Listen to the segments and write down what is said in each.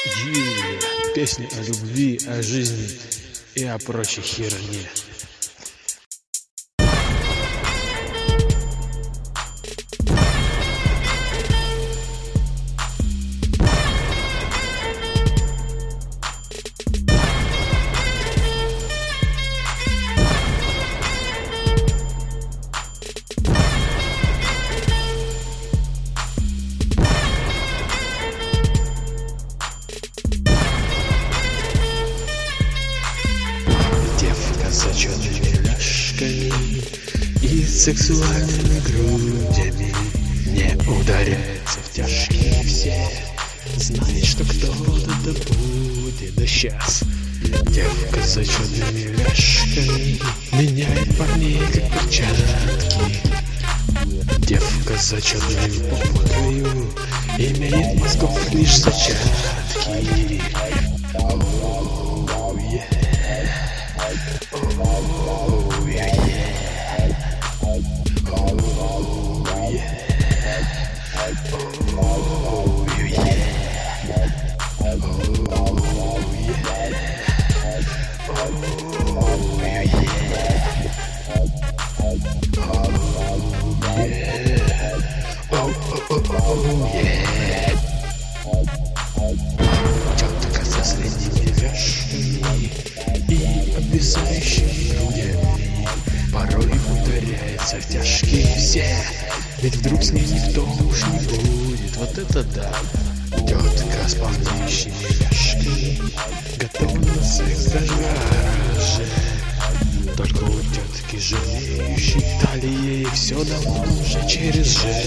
Песни о любви, о жизни и о прочей херне. Девка с зачетными ляжками и сексуальными грудями не ударяется в тяжкие все. Знает, что кто-то да будет, да щас. Девка с зачетными ляжками меняет парней как перчатки. Девка с зачетной попкою имеет мозгов лишь зачатки. Тетка со средними вяжками и обвисающими грудями порой ударяется в тяжкие все. Ведь вдруг с ней никто уж не будет. Вот это да. Тетка с полнейшими вяжками готова на секс даже в гараже. Только у тетки жалеющей талии все давно уже через «Ж».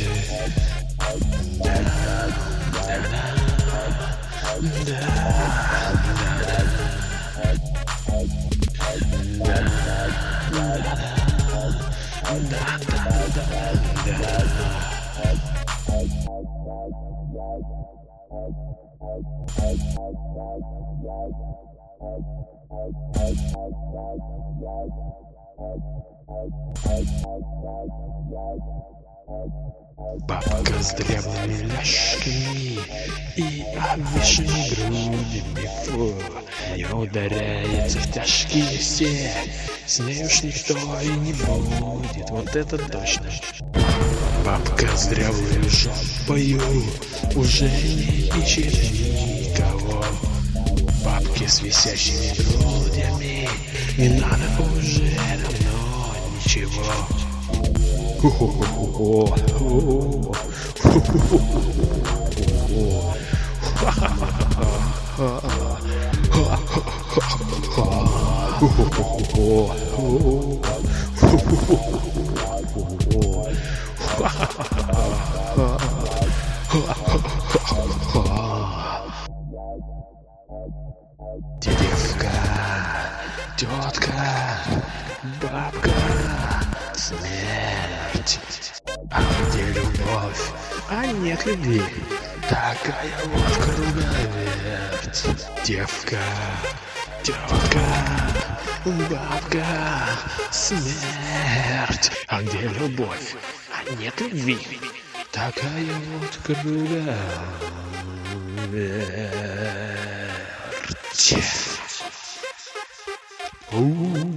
Бабка с дряблыми ляжками и обвисшими грудями, фу, не ударяется в тяжкие все. С ней уж никто и не будет, вот это точно. Бабка с дряблой жопою уже не ищет никого. Бабки с висящими грудями не надо уже давно ничего. Девка, тетка, бабка, смерть. А где любовь? А нет любви. Такая вот круговерть. Девка, тетка, бабка, смерть. А где любовь? А нет любви. Такая вот круговерть.